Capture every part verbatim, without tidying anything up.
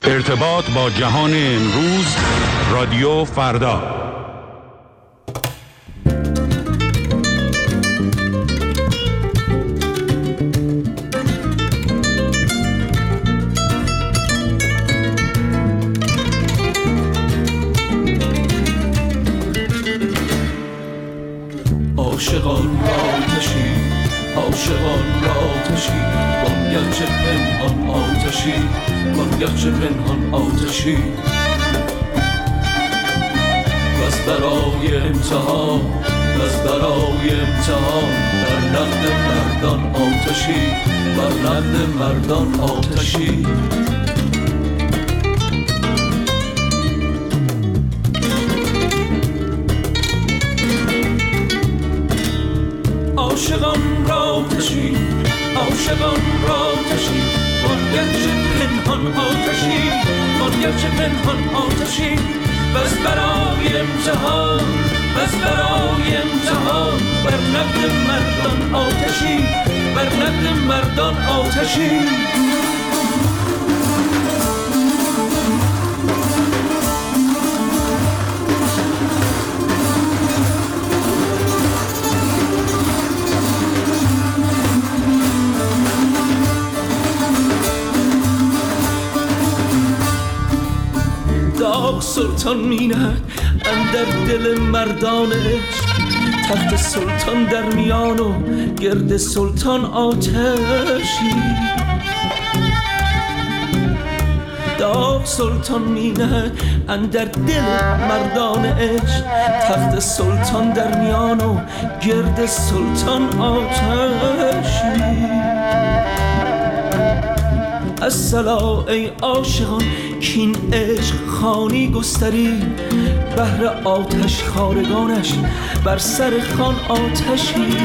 ارتباط با جهان امروز، رادیو فردا. عاشقان آتشی، عاشقان آتشی، بانگرچه پنهان آتشی، بانگرچه پنهان آتشی. بس برای امتحان، بس برای امتحان، بر نقد مردان آتشی، بر نقد مردان آتشی. عاشقان را آتشی، عاشقان را آتشی، بانگرچه پنهان آتشی، بانگرچه پنهان آتشی. بس برای امتحان، بس برای امتحان، بر نقد مردان آتشی، بر نقد مردان آتشی. داغ سلطان می‌نهد اندر دل مردانش، تخت سلطان در میان و گرد سلطان آتشی. داغ سلطان می‌نهد اندر دل مردانش، تخت سلطان در میان و گرد سلطان آتشی. الصلا ای عاشقان کین عشق خانی گستری، بهر آتش خارگانش بر سر خان آتشی.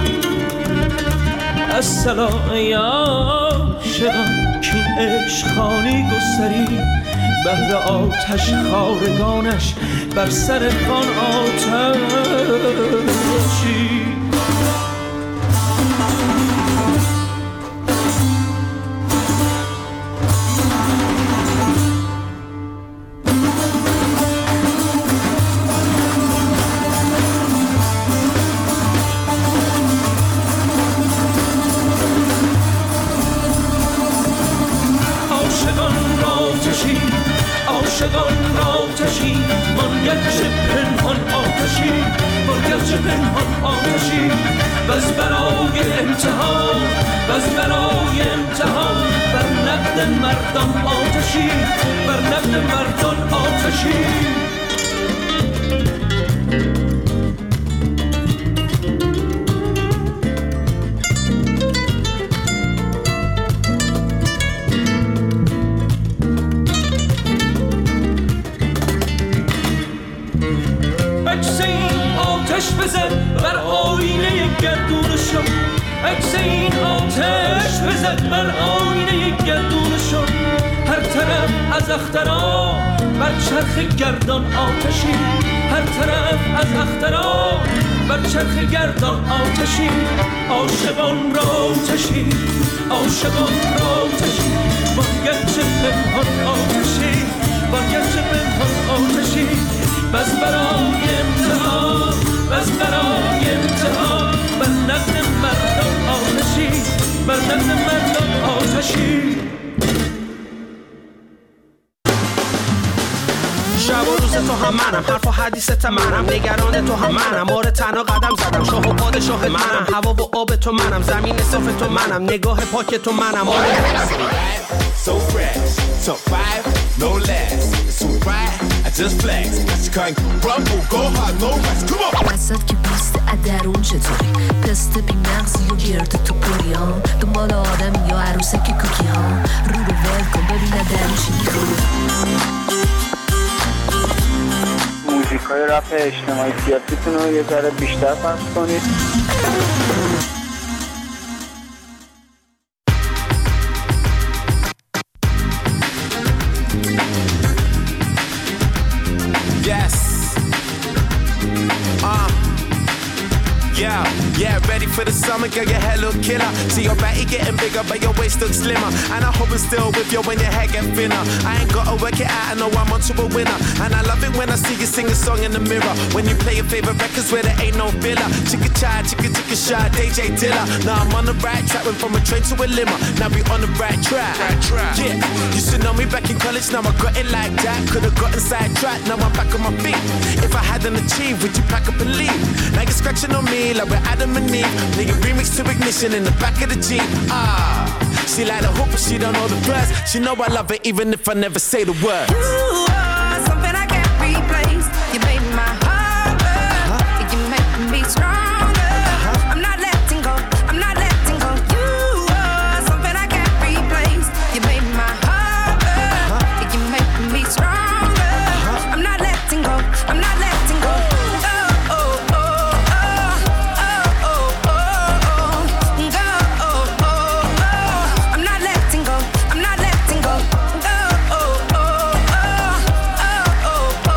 الصلا ای عاشقان کین عشق خانی گستری، بهر آتش خارگانش بر سر خان آتشی. عاشقان آتشی، بانگرچه پنهان آتشی، بانگرچه پنهان آتشی. بس برای امتحان، بس برای امتحان، بر نقد مردان آتشی، بر نقد مردان آتشی. آتش بزد بر آینه گردونشان، عکس این آتش بزد بر آینه گردونشان. هر طرف از اخترا بر چرخ گردان آتشی، هر طرف از اخترا بر چرخ گردان آتشی. عاشقان را آتشی، عاشقان را آتشی، بانگرچه پنهان آتشی، بانگرچه پنهان آتشی. بس برای امتحان، بس برای امتحان، بر نقد مردان آتشی، بر نقد مردان آتشی. شب و روز تو هم منم، حرف و حدیثت منم، نگران تو هم منم، آره تنها قدم زدم، شاه و پادشاه منم، هوا و آب تو منم، زمین صاف تو منم، نگاه پاک تو منم. آره so fresh, top five, no less, it's too bright, I just flex, she can't rumble, go hard, no rest, come on. وسط که بیست ادرون چطوری، پست بی مغزی و گرد تو پوری ها، دنبال آدم یا عروسک کوکی ها، رو رو ول کن ببینه درونشی میخوری. موزیکای رپ اجتماعی سیاسیتون رو یه ذره بیشتر پخش کنید. Yes. Uh. Yeah, yeah, ready for the summer, girl, you're hella real killer. See your body getting bigger, but your waist looks slimmer. And I hope it's still with you when your hair get thinner. I ain't gotta work it out, I know I'm onto a winner. And I love it when I see you sing a song in the mirror. When you play your favorite records where there ain't no filler. Chicka chai, chicka chicka shy, D J Dilla. Now I'm on the right track, went from a train to a limo. Now we on the right track. Right track. Yeah, you should know me back in college, now I got it like that. Could've gotten sidetracked, now I'm back on my feet. If I hadn't achieved, would you pack up and leave? Now you're scratching on me like we're Adam and Eve. Nigga remix to Ignition in the back of the Jeep. Ah, she like the hoop, but she don't know the words. She know I love it even if I never say the words. You are something I can't replace. You made my heart burn. Huh? You make me stronger. Huh? I'm not letting go. I'm not letting go. You are something I can't replace. You made my heart burn. Huh? You make me stronger. Huh? I'm not letting go. I'm not letting go. Oh, oh, oh, oh, oh, oh, oh, oh, oh, oh. I'm not letting go. I'm not letting go. Oh, oh, oh, oh, oh, oh,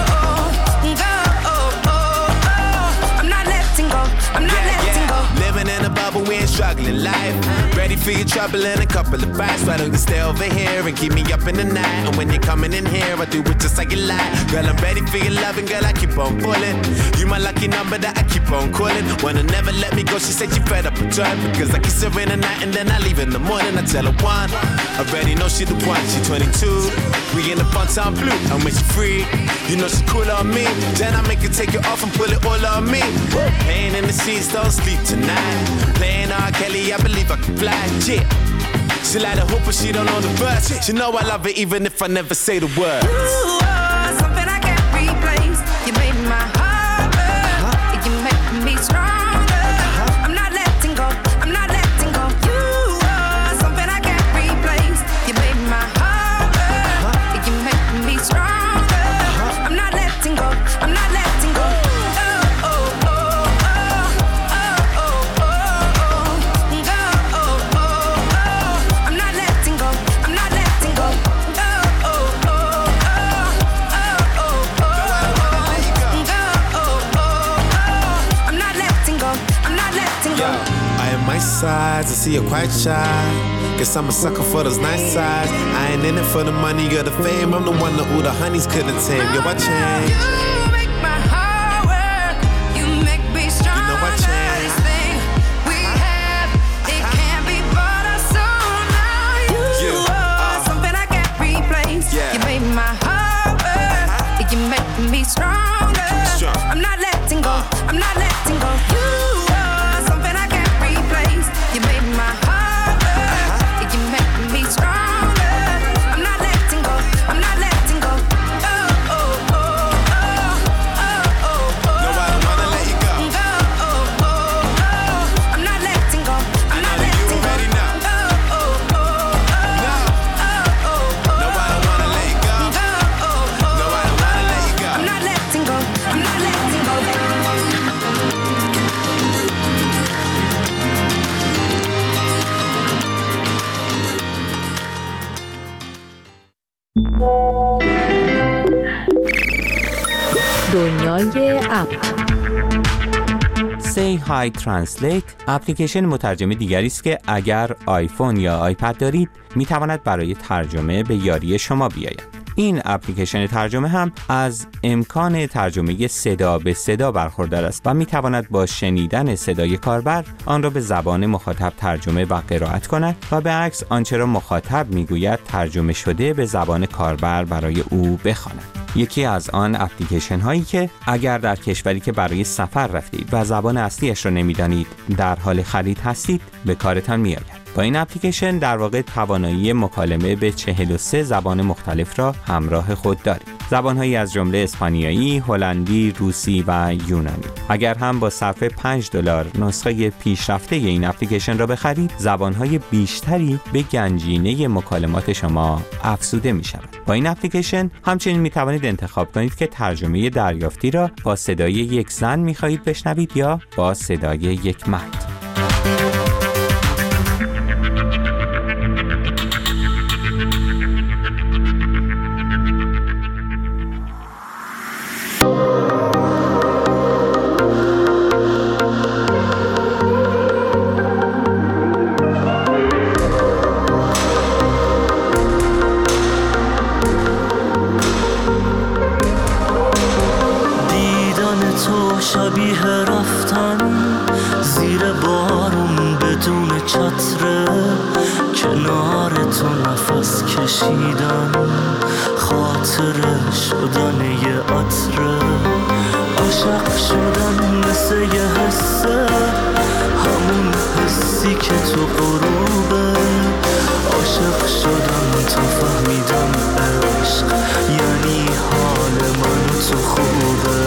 oh. I'm not letting go. I'm not Yeah, letting go. yeah. Living in a bubble, we ain't struggling life. Ready for your trouble and a couple of bites. Why don't you stay over here and keep me up in the night? And when you're coming in here, I do it just like you like. Girl, I'm ready for your loving, girl, I keep on pulling. You my lucky number that I keep on calling. Wanna never let me go, she said she fed up with her. Because I kiss her in the night and then I leave in the morning. I tell her one, I already know she the one, she twenty-two. We in the fun time blue, and when she free, you know she cool on me. Then I make her take it off and pull it all on me. Playing in the seats, don't sleep tonight. Playing R. Kelly, I believe I can fly. Yeah. She like the hoop, but she don't know the words. She know I love it even if I never say the words. You are something I can't replace. You made my heart burn. Huh? You make me stronger. Huh? I'm not letting go. I'm not letting go. You are something I can't replace. You made my heart burn. Huh? You make me stronger. Huh? I'm not letting go. I'm not letting go. Oh, oh, oh, oh, oh, oh, oh, oh, oh, oh. I'm not letting go. I'm not letting go. Oh, oh, oh, oh, oh, oh, oh. I'm not letting go. I'm not letting go. I am my size, I see you're quite shy. Guess I'm a sucker for those nice sides. I ain't in it for the money or the fame. I'm the one that all the honeys couldn't tame. Yo, I changed. You make my heart work. You make me stronger. You know I changed. This thing we have, it can't be bought or sold now. You Yeah. are Uh. something I can't replace. Yeah. You made my heart work. You make me stronger. Strong. I'm not letting go. I'm not letting go. You are something I can't replace. You made my heart work. You make me stronger. I'm not letting go. I'm not letting go. Oh, oh, oh, oh, oh, oh, oh. No, I don't wanna let you go. Oh, oh, oh, oh. I'm not letting go. I'm not know that you letting go. already know. Oh, oh, oh, oh. No. Oh, oh, oh. No, I don't wanna let you go. Oh, oh, oh. No, I don't wanna let you go. I'm not letting go. I'm not letting go. دنیای اپ. Say Hi Translate اپلیکیشن مترجم دیگری است که اگر آیفون یا آیپد دارید میتواند برای ترجمه به یاری شما بیاید. این اپلیکیشن ترجمه هم از امکان ترجمه صدا به صدا برخوردار است و میتواند با شنیدن صدای کاربر آن را به زبان مخاطب ترجمه و قرائت کند و به عکس آنچه را مخاطب میگوید ترجمه شده به زبان کاربر برای او بخواند. یکی از آن اپلیکیشن هایی که اگر در کشوری که برای سفر رفتید و زبان اصلیش را نمیدانید در حال خرید هستید به کارتان میآید. با این اپلیکیشن در واقع توانایی مکالمه به چهل و سه زبان مختلف را همراه خود دارید. زبان‌هایی از جمله اسپانیایی، هلندی، روسی و یونانی. اگر هم با صرف پنج دلار نسخه پیشرفته این اپلیکیشن را بخرید، زبان‌های بیشتری به گنجینه مکالمات شما افزوده می‌شود. با این اپلیکیشن همچنین می‌توانید انتخاب کنید که ترجمه دریافتی را با صدای یک زن می‌خواهید بشنوید یا با صدای یک مرد. کشیدن، خاطره شدن یه عطره، عاشق شدن مثل یه حسه، همون حسی که تو غروبه، عاشق شدن تا فهمیدم عشق یعنی حال من تو خوبه.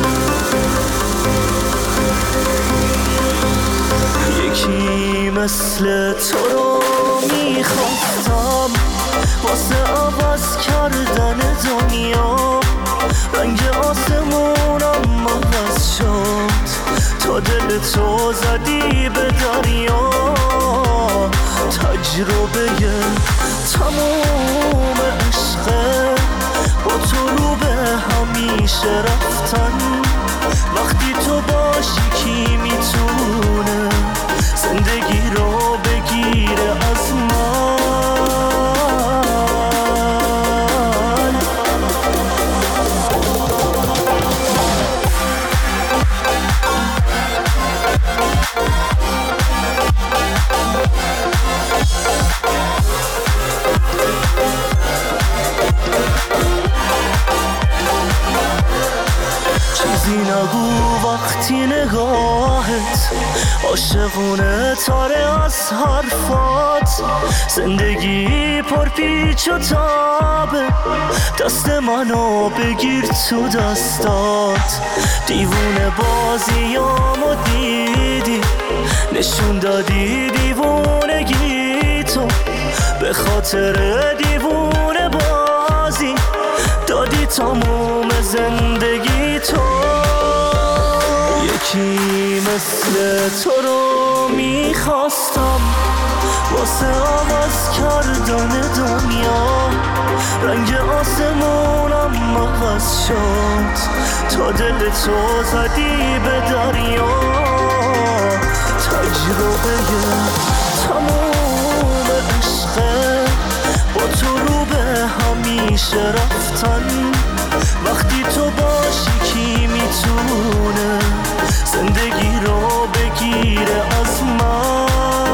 یکی مثل تو رو میخواستم واسه عوض کردن دنیا، رنگ آسمونم عوض شد تا دل تو زدی به دریا، تجربه تموم عشقه با تو رو به همیشه رفتن، وقتی تو باشی کی میتونه زندگی رو بگیره از من. چیزی نگو وقتی نگاهت عاشقونه تاره از حرفات، زندگی پرپیچ و تابه، دست منو بگیر تو دستات، دیوونه بازیامو دیدی، نشون دادی دیوونگی تو، به خاطر دیوونه بازی دادی تموم زندگی تو. یکی مثل تو رو میخواستم واسه عوض کردن دنیا، رنگ آسمونم عوض شد تا دل تو زدی به دریا، تجربه تموم عشقه با تو رو به همیشه رفتن، وقتی تو باشی کی میتونه زندگی رو بگیره از من.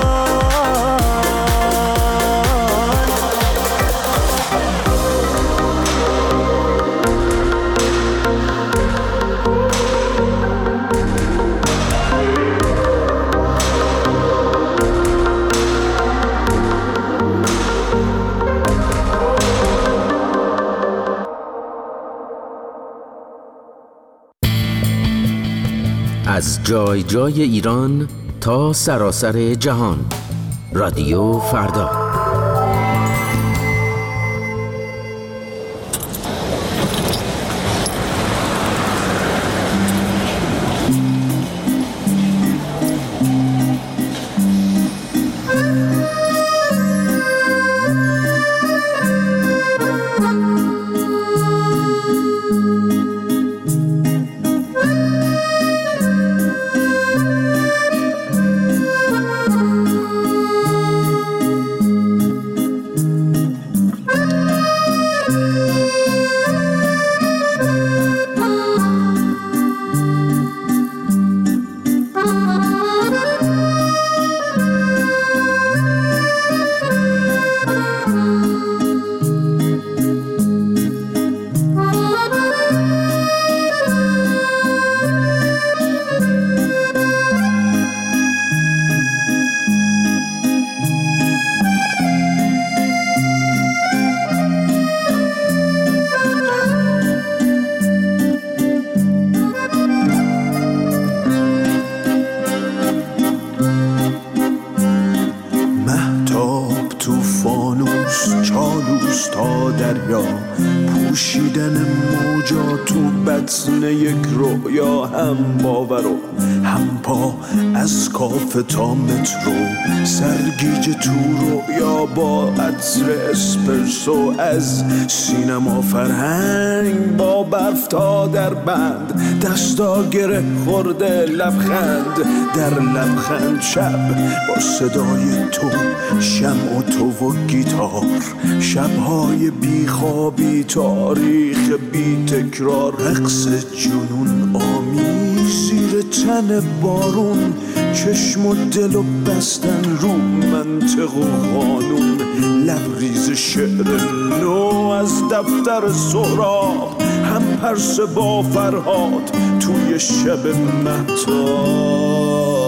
از جای جای ایران تا سراسر جهان، رادیو فردا. پوشیدن موجا تو بطن یک رویا، هم باور و هم پا از کاف تا مترو، سرگیج تو رویا با عطر اسپرسو، از سینما فرهنگ با برف تا در بند، دستا گره خورده لبخند در لبخند، شب با صدای تو، شمع و تو و گیتار، شبهای بیخوابی، تاریخ بی تکرار، رقص جنون آمیز زیر تن بارون، چشم و دل و بستن رو منطق و قانون. لبریز شعر نو از دفتر سهراب، هم پرسه با فرهاد توی شب مهتاب.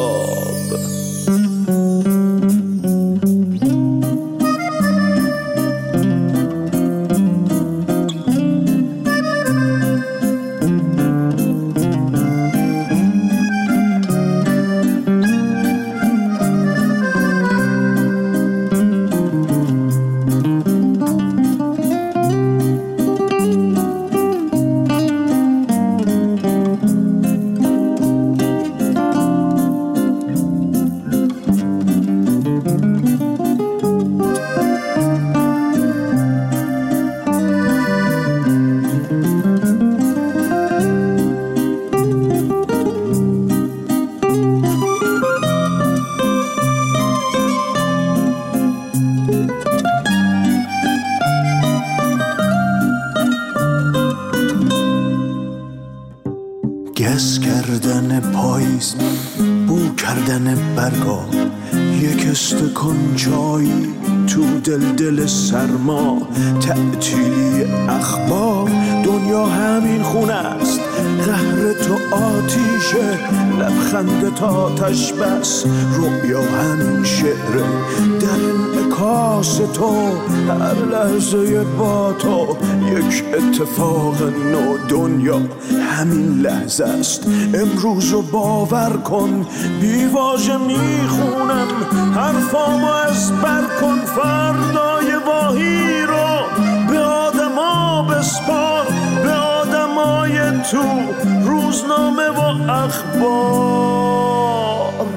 گس کردن پاییز، بو کردن برگا، یک استکان چای تو دل دل سرما. تعطیلی اخبار، دنیا همین خونه است، قهر تو آتیشه، لبخند تا آتش بس. رویا همین شعره، در انعکاس تو هر لحظه با تو یک اتفاق نو. دنیا همین لحظه است، امروز رو باور کن. بیواژه میخونم حرفامو از بر کن. فردای واهی رو به آدما بسپار، به آدمای تو روزنامه و اخبار.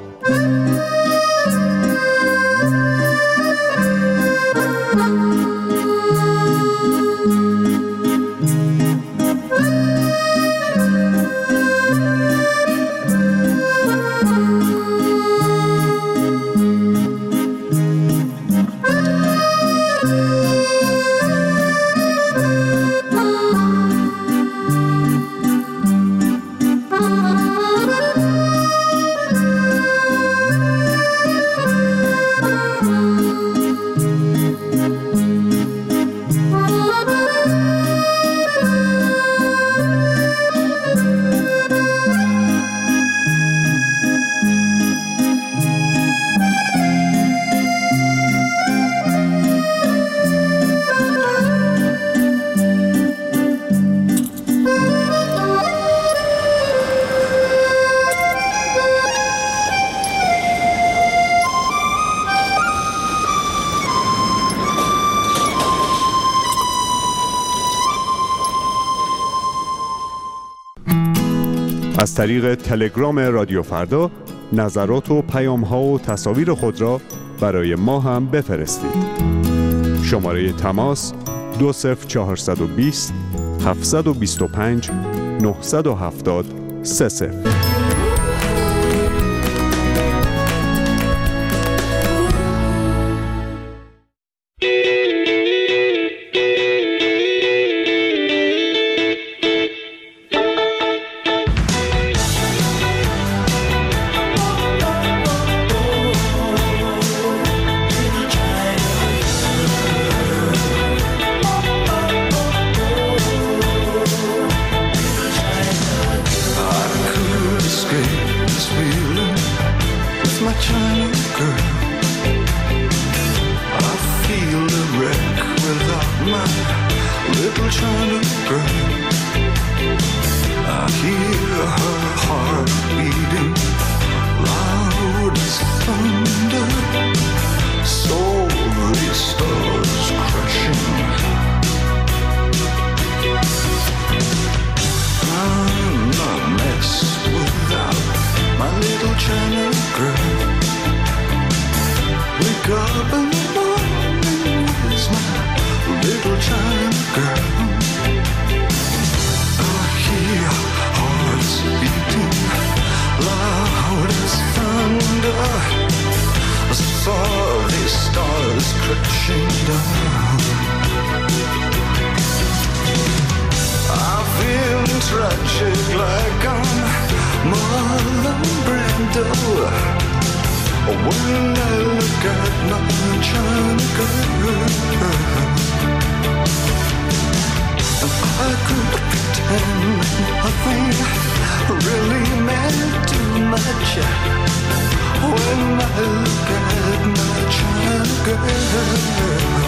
از طریق تلگرام رادیو فردا نظرات و پیام‌ها و تصاویر خود را برای ما هم بفرستید. شماره تماس دو صفر چهارصد و بیست هفتصد و بیست و پنج نهصد و هفتاد سه صفر. when I look at my China girl, I could pretend nothing really meant too much when I look at my China girl.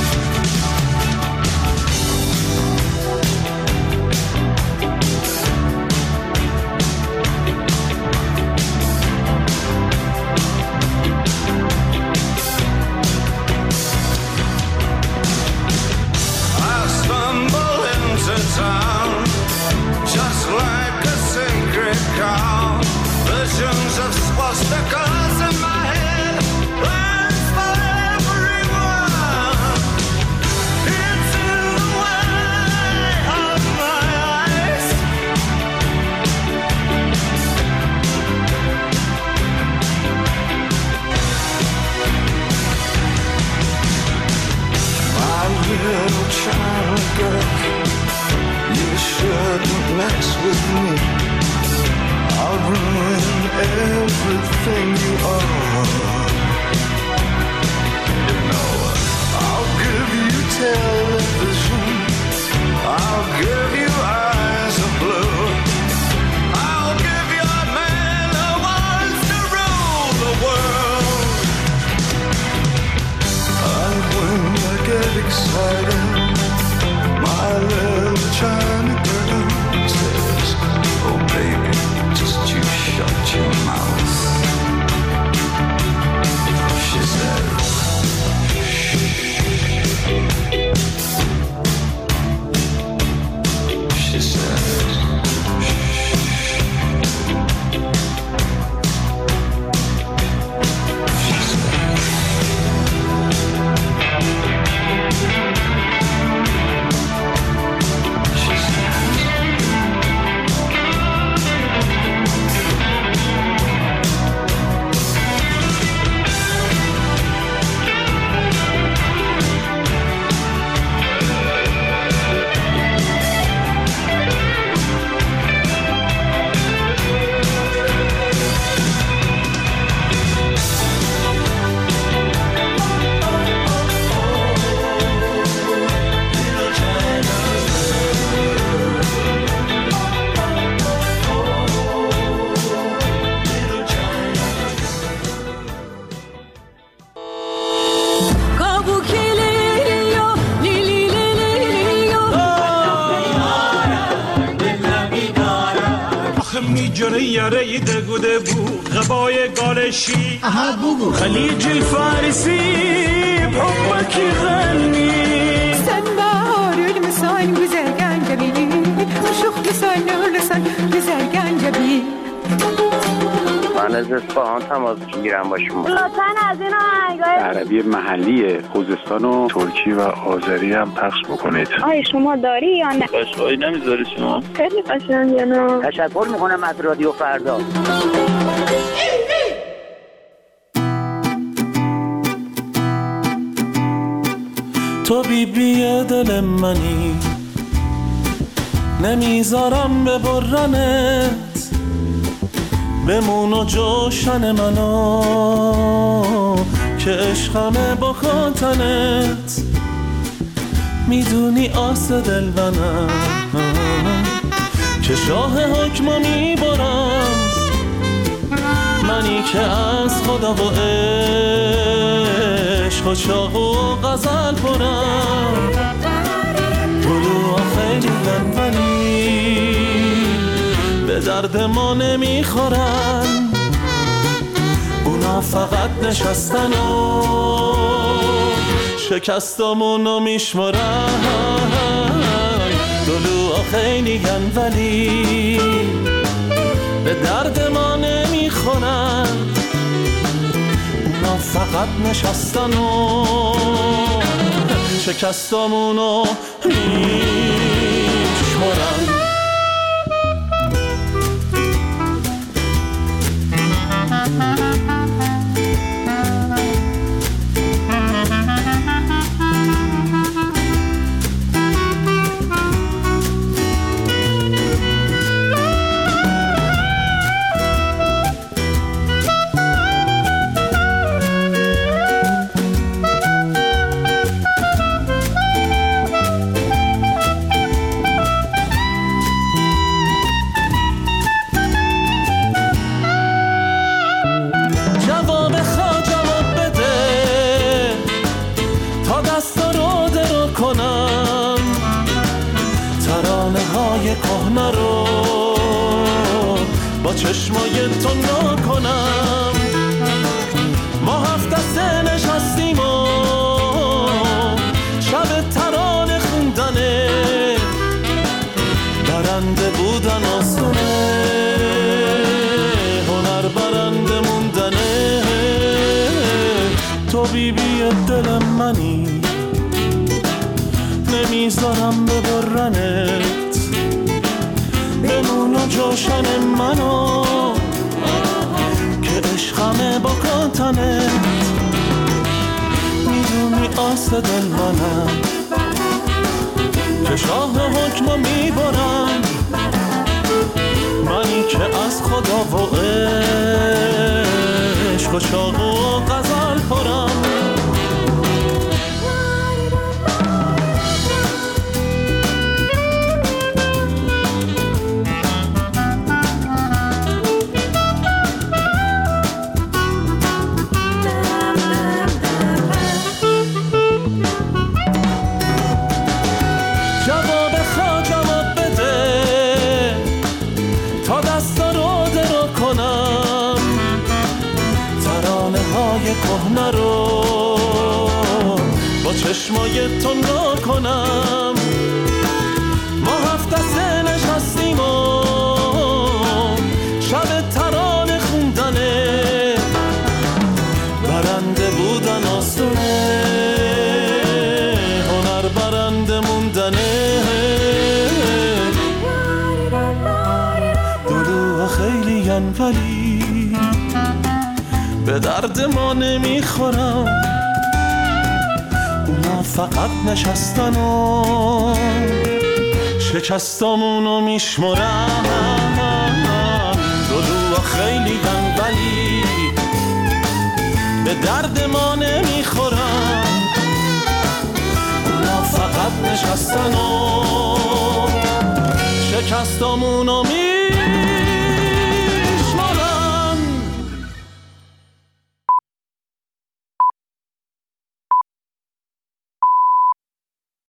یاره دگوده بو غبای گالشی خلیج الفارسی بحبك غني سنبار المسان güzel جبيلي وشوخ لسان لسان güzel جبيلي من از اصفهان تماس میگیرم با شما. لطفاً از این آهنگای عربی محلی خوزستان و ترکی و آذری هم پخش بکنید. آیا شما داری یا نه؟ قشنگی نمیذاری شما؟ خیلی قشنگه نه. تشکر میکنم از رادیو فردا. تو بی بی دل منی نمیذارم ببرنت بمون و جوشن منو که عشقمه با خاطرت میدونی آس دل منم که شاه حکمو میبرم منی که از خدا و عشق و شاق و غزل برم گلوها خیلی لنبنی به درد ما نمیخورن اونا فقط نشستن و شکستامونو میشمارن گلوها خیلی گن ولی به درد ما نمیخورن اونا فقط نشستن و شکستامونو میشمارن کهنه رو با چشمای تو نکنم. ما هفت دسته نشستیم و شب ترانه خوندنه، برنده بودن آسونه، هنر برنده موندنه. تو بی بی دل منی، نمیذارم ببرنت، بمون و جوشن منو که عشقمه با کاتنت. میدونی آس دل منم که شاه حکمو میبرم، منی که از خدا و عشق و شاق و غزل پرم. کهنه رو با چشمای تو نکنم. ما هفت دسته نشستیم و شب ترانه خوندنه، برنده بودن آسونه، هنر برنده موندنه. دلو خیلی ولی به درد ما نمیخورم، اونا فقط نشستن و شکستامونو میشمرن. دلوها خیلی گن ولی به درد ما نمیخورن، اونا فقط نشستن و شکستامونو میشمرن.